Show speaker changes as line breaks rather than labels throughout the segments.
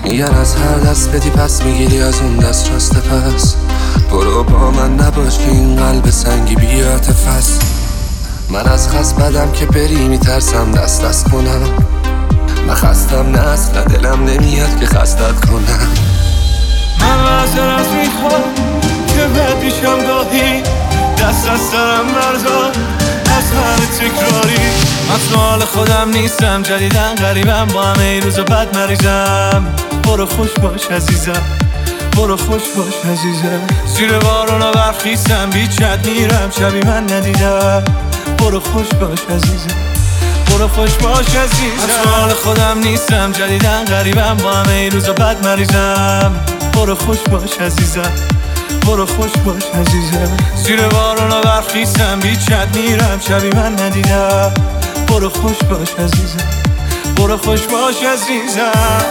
میگن از هر دست بدی پس میگیری از اون دست راسته. پس برو با من نباش که این قلب سنگی بی‌عاطفه است. من از خست بدم که بری میترسم دست کنم. من خستم نه اصلا دلم نمیاد که خستت کنم.
من معذرت میخوام که بد میشم گاهی، دست از سرم بردار از همه تکراری. من تو حال خودم نیستم، جدیدن غریبم، با همه ای روز بد مریضم. برو خوش باش عزیزم، برو خوش باش عزیزم. زیر بارون و برف خیسم، بیچت میرم شبی من ندیدم. برو خوش باش عزیزم، برو خوش باش عزیزم. من تو حال خودم نیستم، جدیدن غریبم، با همه ای روز بد مریضم. برو خوش باش عزیزم، برو خوش باش عزیزم. زیر بارون و برف خیسم، بیچت میرم شبی من ندیدم. برو خوش باش عزیزم، برو خوش باش عزیزم.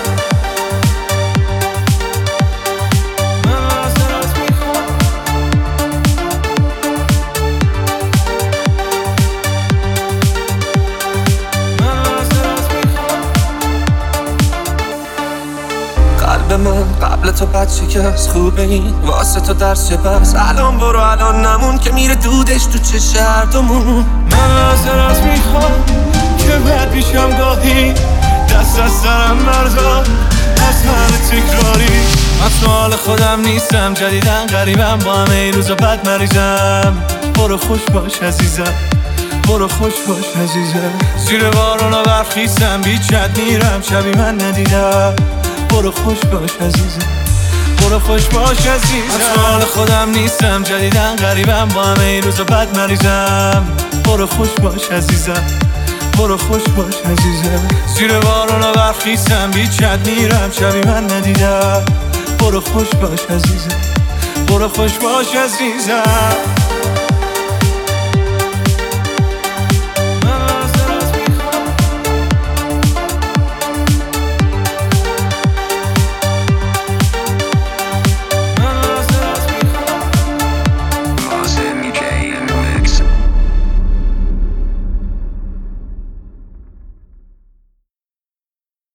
قلب من قبل تو بد شکست، خوبه این واسه تو درس چه بس. الان برو الان نمون که میره دودش تو چه هر دومون.
من معذرت میخوام که بد میشم گاهی، دست از سرم بردار از همه تکراری. من تو حال خودم نیستم، جدیدن غریبم، با همه ای روز بد مریضم. برو خوش باش عزیزم، برو خوش باش عزیزم. زیر بارون و برف خیسم، بیچت میرم شبی من ندیدم. برو خوش باش عزیزم، برو خوش باش عزیزم. من تو حال خودم نیستم، جدیدن غریبم، با همه ای روز بد مریضم. برو خوش باش عزیزم، برو خوش باش عزیزم. زیر بارون و برف خیسم، بیچت میرم شبی من ندیدم. برو خوش باش عزیزم، برو خوش باش عزیزم.